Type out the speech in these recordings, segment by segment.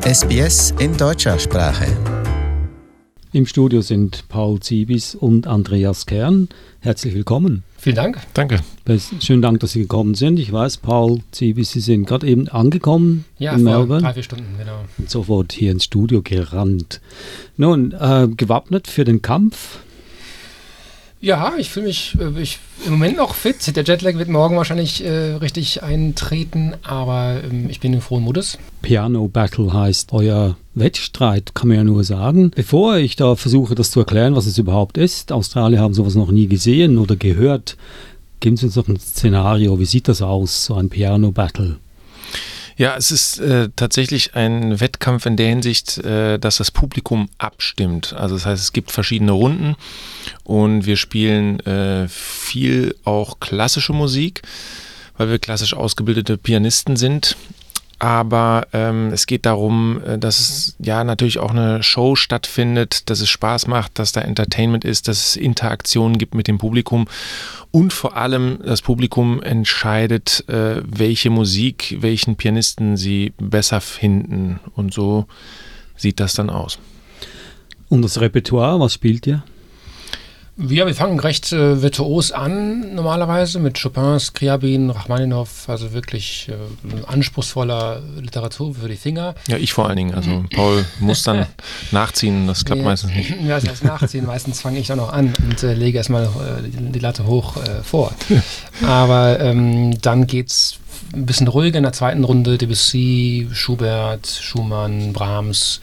SBS in deutscher Sprache. Im Studio sind Paul Ziebis und Andreas Kern. Herzlich willkommen. Vielen Dank. Danke. Schönen Dank, dass Sie gekommen sind. Ich weiß, Paul Ziebis, Sie sind gerade eben angekommen in Melbourne. Ja, vor 3-4 Stunden, genau. Und sofort hier ins Studio gerannt. Nun, gewappnet für den Kampf? Ja, ich fühle mich im Moment noch fit. Der Jetlag wird morgen wahrscheinlich richtig eintreten, aber ich bin in frohen Modus. Piano Battle heißt euer Wettstreit, kann man ja nur sagen. Bevor ich da versuche, das zu erklären, was es überhaupt ist, Australier haben sowas noch nie gesehen oder gehört, geben Sie uns noch ein Szenario. Wie sieht das aus, so ein Piano Battle? Ja, es ist tatsächlich ein Wettkampf in der Hinsicht, dass das Publikum abstimmt. Also das heißt, es gibt verschiedene Runden und wir spielen viel auch klassische Musik, weil wir klassisch ausgebildete Pianisten sind. Aber es geht darum, dass es ja natürlich auch eine Show stattfindet, dass es Spaß macht, dass da Entertainment ist, dass es Interaktionen gibt mit dem Publikum und vor allem das Publikum entscheidet, welche Musik, welchen Pianisten sie besser finden, und so sieht das dann aus. Und das Repertoire, was spielt ihr? Ja, wir fangen recht virtuos an, normalerweise, mit Chopin, Scriabin, Rachmaninow, also wirklich anspruchsvoller Literatur für die Finger. Ja, ich vor allen Dingen. Also Paul muss dann nachziehen, das klappt meistens nicht. Ja, das heißt nachziehen, meistens fange ich dann auch an und lege erstmal die Latte hoch vor. Aber dann geht's ein bisschen ruhiger in der zweiten Runde, Debussy, Schubert, Schumann, Brahms.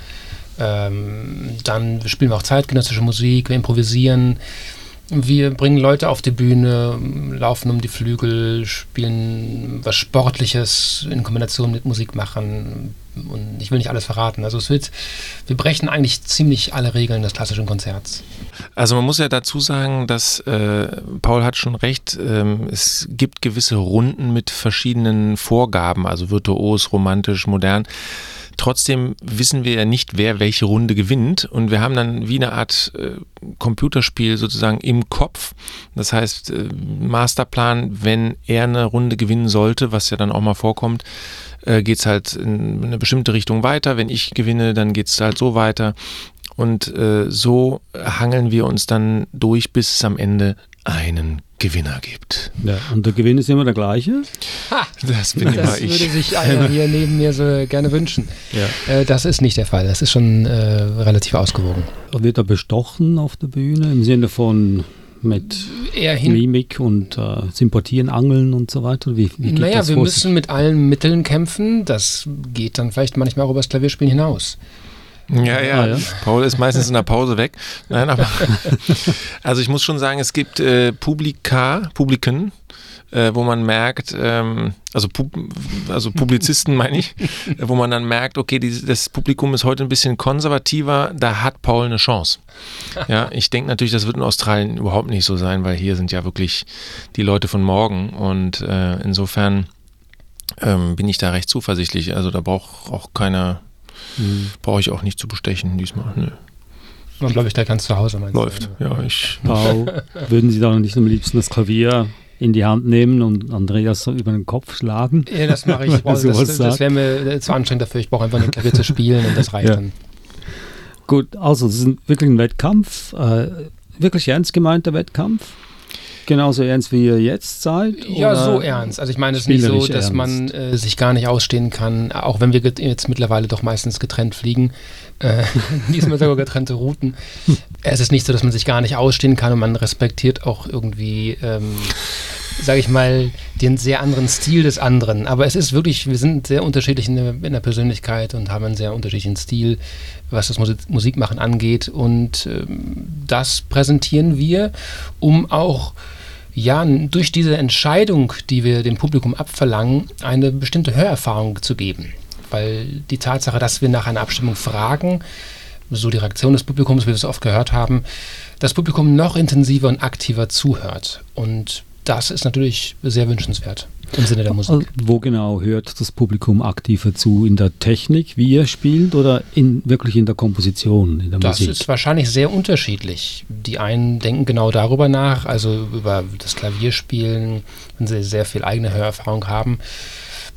Dann spielen wir auch zeitgenössische Musik, wir improvisieren, wir bringen Leute auf die Bühne, laufen um die Flügel, spielen was Sportliches in Kombination mit Musik machen, und ich will nicht alles verraten. Also wir brechen eigentlich ziemlich alle Regeln des klassischen Konzerts. Also man muss ja dazu sagen, dass Paul hat schon recht, es gibt gewisse Runden mit verschiedenen Vorgaben, also virtuos, romantisch, modern. Trotzdem wissen wir ja nicht, wer welche Runde gewinnt, und wir haben dann wie eine Art Computerspiel sozusagen im Kopf. Das heißt, Masterplan, wenn er eine Runde gewinnen sollte, was ja dann auch mal vorkommt, geht es halt in eine bestimmte Richtung weiter. Wenn ich gewinne, dann geht es halt so weiter. Und so hangeln wir uns dann durch, bis es am Ende einen Gewinner gibt. Ja, und der Gewinn ist immer der gleiche? Das bin immer ich. Das würde sich einer hier neben mir so gerne wünschen. Ja. Das ist nicht der Fall. Das ist schon relativ ausgewogen. Wird er bestochen auf der Bühne im Sinne von mit Mimik und Sympathien, Angeln und so weiter? Wie geht das wir vor müssen sich? mit allen Mitteln kämpfen. Das geht dann vielleicht manchmal auch über das Klavierspielen hinaus. Ja. Paul ist meistens in der Pause weg. Nein, aber also ich muss schon sagen, es gibt Publiken, wo man merkt, also Publizisten meine ich, wo man dann merkt, okay, das Publikum ist heute ein bisschen konservativer, da hat Paul eine Chance. Ja, ich denke natürlich, das wird in Australien überhaupt nicht so sein, weil hier sind ja wirklich die Leute von morgen, und insofern bin ich da recht zuversichtlich. Also da brauche ich auch nicht zu bestechen diesmal. Nö. Man, glaube ich, da ganz zu Hause meinst läuft. Du? Ja, Paul, würden Sie da nicht am liebsten das Klavier in die Hand nehmen und Andreas so über den Kopf schlagen? Ja, das mache ich. Das wäre mir zu anstrengend dafür. Ich brauche einfach ein Klavier zu spielen, und das reicht dann. Gut, also es ist wirklich ein Wettkampf. Wirklich ernst gemeinter Wettkampf? Genauso ernst, wie ihr jetzt seid? Ja, so ernst. Also ich meine, es ist nicht so, dass man sich gar nicht ausstehen kann, auch wenn wir jetzt mittlerweile doch meistens getrennt fliegen. Diesmal sogar getrennte Routen. Es ist nicht so, dass man sich gar nicht ausstehen kann, und man respektiert auch irgendwie, sage ich mal, den sehr anderen Stil des anderen. Aber es ist wirklich, wir sind sehr unterschiedlich in der Persönlichkeit und haben einen sehr unterschiedlichen Stil, was das Musikmachen angeht. Und das präsentieren wir, um auch durch diese Entscheidung, die wir dem Publikum abverlangen, eine bestimmte Hörerfahrung zu geben. Weil die Tatsache, dass wir nach einer Abstimmung fragen, so die Reaktion des Publikums, wie wir es oft gehört haben, das Publikum noch intensiver und aktiver zuhört. Und das ist natürlich sehr wünschenswert im Sinne der Musik. Wo genau hört das Publikum aktiver zu? In der Technik, wie ihr spielt, oder wirklich in der Komposition, in der Musik? Das ist wahrscheinlich sehr unterschiedlich. Die einen denken genau darüber nach, also über das Klavierspielen, wenn sie sehr viel eigene Hörerfahrung haben.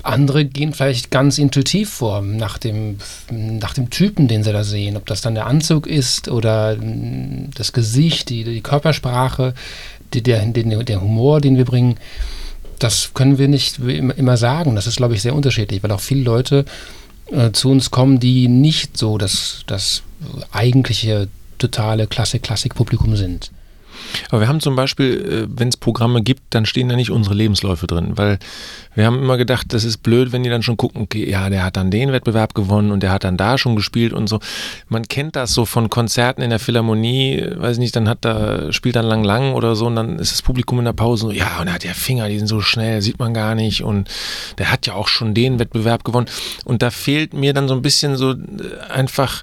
Andere gehen vielleicht ganz intuitiv vor, nach dem Typen, den sie da sehen. Ob das dann der Anzug ist oder das Gesicht, die Körpersprache, der Humor, den wir bringen. Das können wir nicht immer sagen. Das ist, glaube ich, sehr unterschiedlich, weil auch viele Leute zu uns kommen, die nicht so das eigentliche, totale Klassik-Publikum sind. Aber wir haben zum Beispiel, wenn es Programme gibt, dann stehen da nicht unsere Lebensläufe drin, weil wir haben immer gedacht, das ist blöd, wenn die dann schon gucken, okay, ja, der hat dann den Wettbewerb gewonnen und der hat dann da schon gespielt und so. Man kennt das so von Konzerten in der Philharmonie, weiß nicht, spielt dann lang oder so und dann ist das Publikum in der Pause so, ja, und er hat ja Finger, die sind so schnell, sieht man gar nicht und der hat ja auch schon den Wettbewerb gewonnen und da fehlt mir dann so ein bisschen so einfach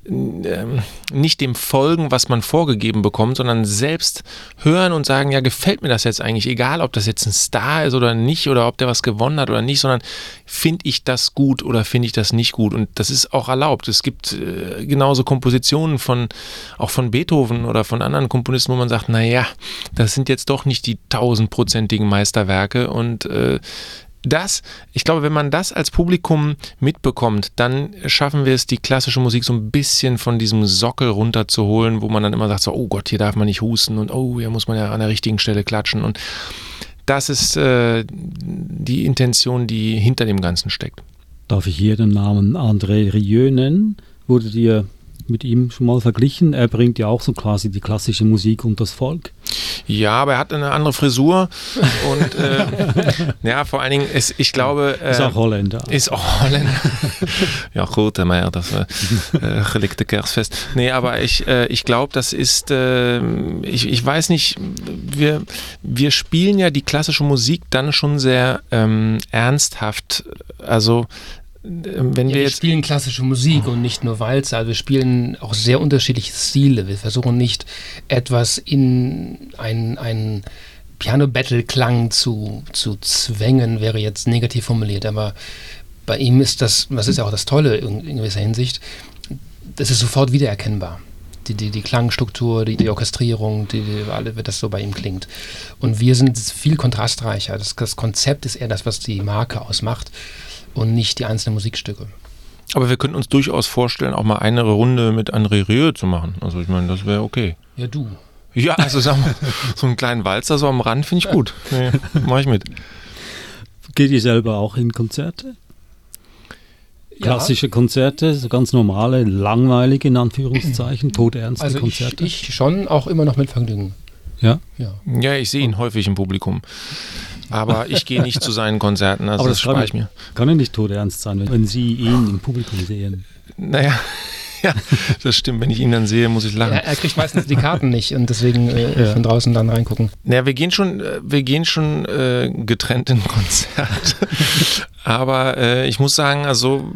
nicht dem folgen, was man vorgegeben bekommt, sondern selbst hören und sagen, ja, gefällt mir das jetzt eigentlich, egal ob das jetzt ein Star ist oder nicht oder ob der was gewonnen hat oder nicht, sondern finde ich das gut oder finde ich das nicht gut und das ist auch erlaubt. Es gibt genauso Kompositionen auch von Beethoven oder von anderen Komponisten, wo man sagt, naja, das sind jetzt doch nicht die 1000-prozentigen Meisterwerke und ich glaube, wenn man das als Publikum mitbekommt, dann schaffen wir es, die klassische Musik so ein bisschen von diesem Sockel runterzuholen, wo man dann immer sagt, so, oh Gott, hier darf man nicht husten und oh, hier muss man ja an der richtigen Stelle klatschen und das ist die Intention, die hinter dem Ganzen steckt. Darf ich hier den Namen André Rieu nennen? Wurde dir mit ihm schon mal verglichen? Er bringt ja auch so quasi die klassische Musik und das Volk. Ja, aber er hat eine andere Frisur und ja, vor allen Dingen, ich glaube... ist auch Holländer. Ist auch Holländer. Ja gut, maar das gelikte Kerstfest. Nee, aber ich glaube, das ist, ich weiß nicht, wir spielen ja die klassische Musik dann schon sehr ernsthaft, also wir spielen klassische Musik und nicht nur Walzer, also wir spielen auch sehr unterschiedliche Stile. Wir versuchen nicht etwas in einen Piano-Battle-Klang zu zwängen, wäre jetzt negativ formuliert, aber bei ihm ist das ist ja auch das Tolle in gewisser Hinsicht, das ist sofort wiedererkennbar. Die Klangstruktur, die Orchestrierung, wie das so bei ihm klingt. Und wir sind viel kontrastreicher. Das Konzept ist eher das, was die Marke ausmacht und nicht die einzelnen Musikstücke. Aber wir könnten uns durchaus vorstellen, auch mal eine Runde mit André Rieu zu machen. Also ich meine, das wäre okay. Ja, du. Ja, also sagen wir, so einen kleinen Walzer so am Rand finde ich gut. Nee, mach ich mit. Geht ihr selber auch in Konzerte? Klassische Konzerte, so ganz normale, langweilige, in Anführungszeichen, todernste Konzerte? Ich schon, auch immer noch mit Vergnügen. Ja? Ja, ich sehe ihn häufig im Publikum. Aber ich gehe nicht zu seinen Konzerten, also das spare ich mir. Kann ja nicht todernst sein, wenn Sie ihn im Publikum sehen. Naja, ja, das stimmt. Wenn ich ihn dann sehe, muss ich lachen. Ja, er kriegt meistens die Karten nicht und deswegen von draußen dann reingucken. Naja, wir gehen schon getrennt in Konzert. Aber ich muss sagen, also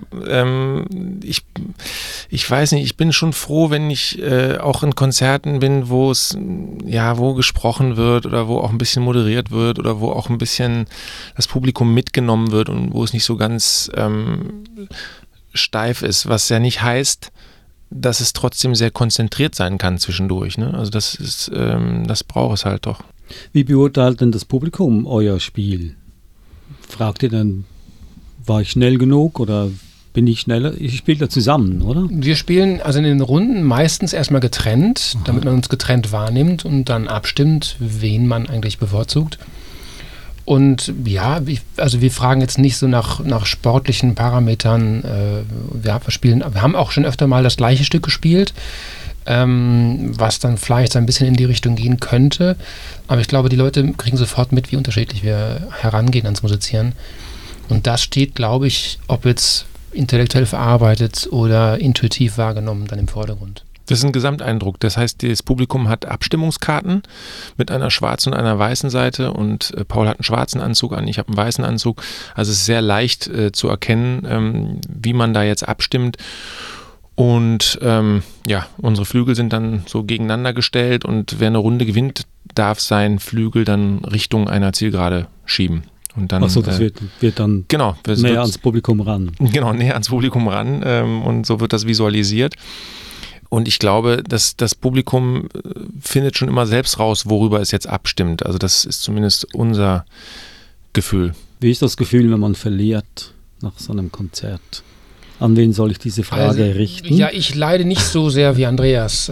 ich weiß nicht, ich bin schon froh, wenn ich auch in Konzerten bin, wo gesprochen wird oder wo auch ein bisschen moderiert wird oder wo auch ein bisschen das Publikum mitgenommen wird und wo es nicht so ganz steif ist, was ja nicht heißt, dass es trotzdem sehr konzentriert sein kann zwischendurch. Ne? Also das braucht es halt doch. Wie beurteilt denn das Publikum euer Spiel? Fragt ihr dann, war ich schnell genug oder bin ich schneller? Ich spiele da zusammen, oder? Wir spielen also in den Runden meistens erstmal getrennt, damit man uns getrennt wahrnimmt und dann abstimmt, wen man eigentlich bevorzugt. Und ja, wir fragen jetzt nicht so nach sportlichen Parametern. Wir haben auch schon öfter mal das gleiche Stück gespielt, was dann vielleicht ein bisschen in die Richtung gehen könnte. Aber ich glaube, die Leute kriegen sofort mit, wie unterschiedlich wir herangehen ans Musizieren. Und das steht, glaube ich, ob jetzt intellektuell verarbeitet oder intuitiv wahrgenommen, dann im Vordergrund. Das ist ein Gesamteindruck. Das heißt, das Publikum hat Abstimmungskarten mit einer schwarzen und einer weißen Seite und Paul hat einen schwarzen Anzug an, ich habe einen weißen Anzug. Also es ist sehr leicht zu erkennen, wie man da jetzt abstimmt. Und unsere Flügel sind dann so gegeneinander gestellt und wer eine Runde gewinnt, darf seinen Flügel dann Richtung einer Zielgerade schieben. Und dann, das wird dann näher ans Publikum ran. Genau, näher ans Publikum ran und so wird das visualisiert. Und ich glaube, dass das Publikum findet schon immer selbst raus, worüber es jetzt abstimmt. Also das ist zumindest unser Gefühl. Wie ist das Gefühl, wenn man verliert nach so einem Konzert? An wen soll ich diese Frage richten? Ja, ich leide nicht so sehr wie Andreas.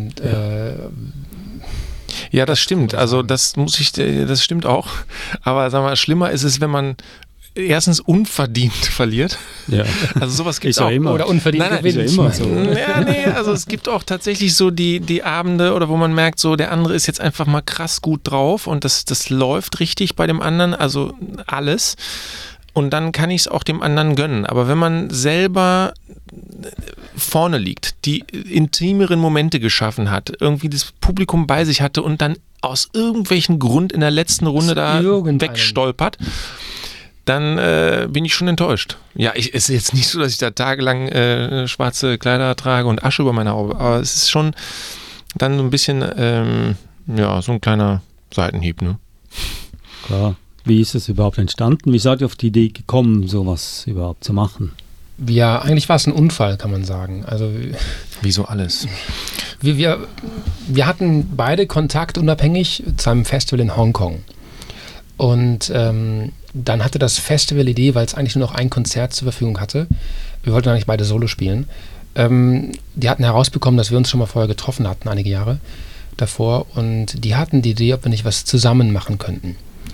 Ja, das stimmt. Also das stimmt auch. Aber sag mal, schlimmer ist es, wenn man erstens unverdient verliert. Ja. Also sowas gibt es ja auch. Immer. Oder unverdient gewinnt. Ist ja immer so. Ja, nee, also es gibt auch tatsächlich so die Abende, oder wo man merkt, so der andere ist jetzt einfach mal krass gut drauf und das läuft richtig bei dem anderen, also alles. Und dann kann ich es auch dem anderen gönnen. Aber wenn man selber vorne liegt, die intimeren Momente geschaffen hat, irgendwie das Publikum bei sich hatte und dann aus irgendwelchen Grund in der letzten Runde da wegstolpert, dann bin ich schon enttäuscht. Ja, es ist jetzt nicht so, dass ich da tagelang schwarze Kleider trage und Asche über meine Augen, aber es ist schon dann so ein bisschen, so ein kleiner Seitenhieb, ne? Klar. Wie ist es überhaupt entstanden? Wie seid ihr auf die Idee gekommen, sowas überhaupt zu machen? Ja, eigentlich war es ein Unfall, kann man sagen. Also wie so alles. Wir hatten beide Kontakt unabhängig zu einem Festival in Hongkong. Und dann hatte das Festival Idee, weil es eigentlich nur noch ein Konzert zur Verfügung hatte. Wir wollten eigentlich beide Solo spielen. Die hatten herausbekommen, dass wir uns schon mal vorher getroffen hatten, einige Jahre davor. Und die hatten die Idee, ob wir nicht was zusammen machen könnten.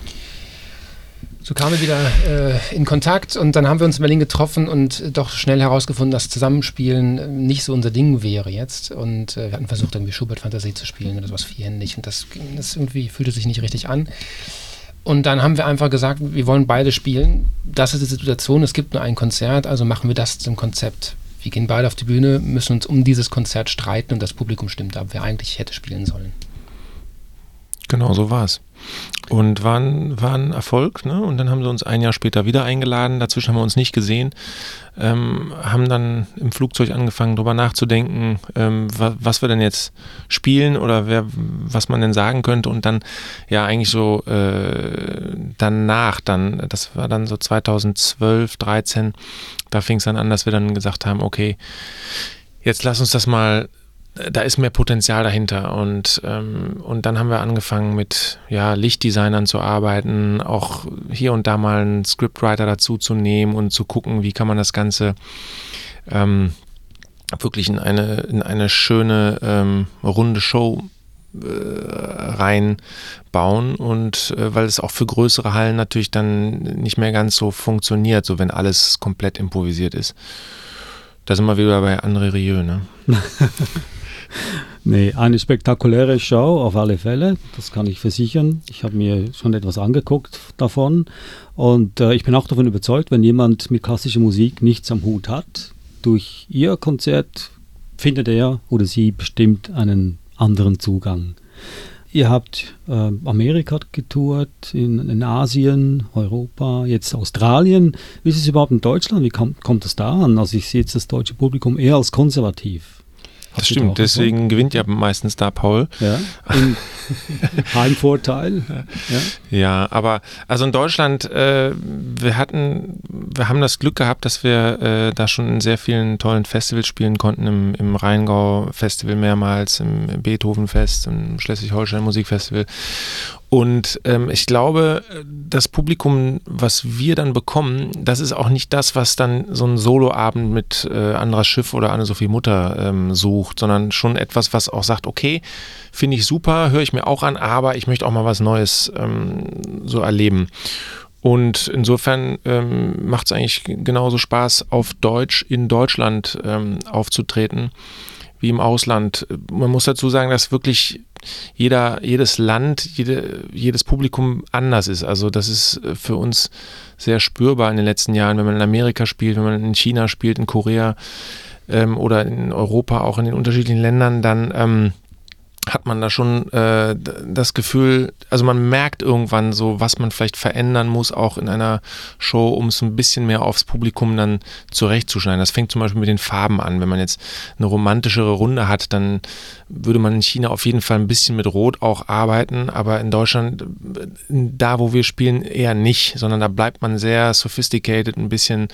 So kamen wir wieder in Kontakt und dann haben wir uns in Berlin getroffen und doch schnell herausgefunden, dass Zusammenspielen nicht so unser Ding wäre jetzt. Und wir hatten versucht, irgendwie Schubert-Fantasie zu spielen oder sowas vierhändig und das irgendwie fühlte sich nicht richtig an. Und dann haben wir einfach gesagt, wir wollen beide spielen. Das ist die Situation, es gibt nur ein Konzert, also machen wir das zum Konzept. Wir gehen beide auf die Bühne, müssen uns um dieses Konzert streiten und das Publikum stimmt ab, wer eigentlich hätte spielen sollen. Genau, so war es. Und war ein Erfolg, ne? Und dann haben sie uns ein Jahr später wieder eingeladen, dazwischen haben wir uns nicht gesehen, haben dann im Flugzeug angefangen, darüber nachzudenken, was wir denn jetzt spielen oder was man denn sagen könnte und dann ja eigentlich so danach, das war dann so 2012, 13, da fing es dann an, dass wir dann gesagt haben, okay, jetzt lass uns das mal, da ist mehr Potenzial dahinter und dann haben wir angefangen mit Lichtdesignern zu arbeiten, auch hier und da mal einen Scriptwriter dazu zu nehmen und zu gucken, wie kann man das Ganze wirklich in eine schöne runde Show reinbauen und weil es auch für größere Hallen natürlich dann nicht mehr ganz so funktioniert, so wenn alles komplett improvisiert ist. Da sind wir wieder bei André Rieu, ne? Nee, eine spektakuläre Show auf alle Fälle, das kann ich versichern. Ich habe mir schon etwas angeguckt davon und ich bin auch davon überzeugt, wenn jemand mit klassischer Musik nichts am Hut hat, durch ihr Konzert findet er oder sie bestimmt einen anderen Zugang. Ihr habt Amerika getourt, in Asien, Europa, jetzt Australien. Wie ist es überhaupt in Deutschland? Wie kommt das da an? Also ich sehe jetzt das deutsche Publikum eher als konservativ. Das stimmt, deswegen gewinnt ja meistens da Paul. Ja, Heimvorteil. Ja, aber also in Deutschland, wir haben das Glück gehabt, dass wir da schon in sehr vielen tollen Festivals spielen konnten, im Rheingau-Festival mehrmals, im Beethoven-Fest, im Schleswig-Holstein-Musikfestival. Und ich glaube, das Publikum, was wir dann bekommen, das ist auch nicht das, was dann so ein Soloabend mit Andras Schiff oder Anne-Sophie Mutter sucht, sondern schon etwas, was auch sagt, okay, finde ich super, höre ich mir auch an, aber ich möchte auch mal was Neues so erleben. Und insofern macht es eigentlich genauso Spaß, auf Deutsch in Deutschland aufzutreten, wie im Ausland. Man muss dazu sagen, dass wirklich jedes Land, jedes Publikum anders ist. Also das ist für uns sehr spürbar in den letzten Jahren, wenn man in Amerika spielt, wenn man in China spielt, in Korea oder in Europa, auch in den unterschiedlichen Ländern, dann hat man da schon das Gefühl, also man merkt irgendwann so, was man vielleicht verändern muss, auch in einer Show, um es ein bisschen mehr aufs Publikum dann zurechtzuschneiden. Das fängt zum Beispiel mit den Farben an. Wenn man jetzt eine romantischere Runde hat, dann würde man in China auf jeden Fall ein bisschen mit Rot auch arbeiten, aber in Deutschland, da wo wir spielen, eher nicht, sondern da bleibt man sehr sophisticated, ein bisschen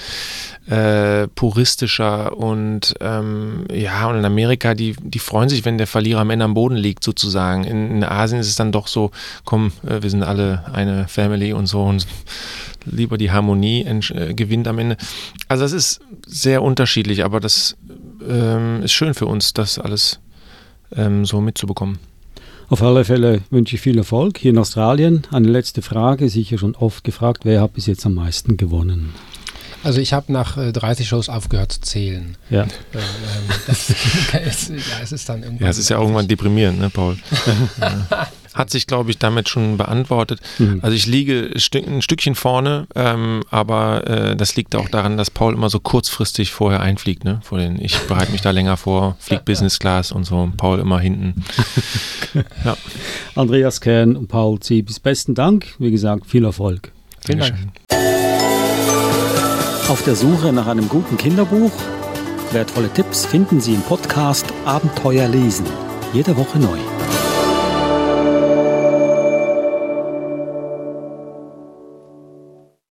puristischer und und in Amerika, die freuen sich, wenn der Verlierer am Ende am Boden liegt sozusagen. In Asien ist es dann doch so, komm, wir sind alle eine Family und so und lieber die Harmonie gewinnt am Ende. Also das ist sehr unterschiedlich, aber das ist schön für uns, das alles so mitzubekommen. Auf alle Fälle wünsche ich viel Erfolg hier in Australien. Eine letzte Frage, sicher schon oft gefragt, wer hat bis jetzt am meisten gewonnen? Also ich habe nach 30 Shows aufgehört zu zählen. Ja. Es ist dann irgendwann. Ja, es ist ja irgendwann deprimierend, ne, Paul? Ja. Hat sich, glaube ich, damit schon beantwortet. Also ich liege ein Stückchen vorne, aber das liegt auch daran, dass Paul immer so kurzfristig vorher einfliegt. Ne? Ich bereite mich da länger vor, fliege Business Class und so, Paul immer hinten. Ja. Andreas Kern und Paul Ziebis, besten Dank. Wie gesagt, viel Erfolg. Vielen Dank. Auf der Suche nach einem guten Kinderbuch? Wertvolle Tipps finden Sie im Podcast Abenteuer lesen. Jede Woche neu.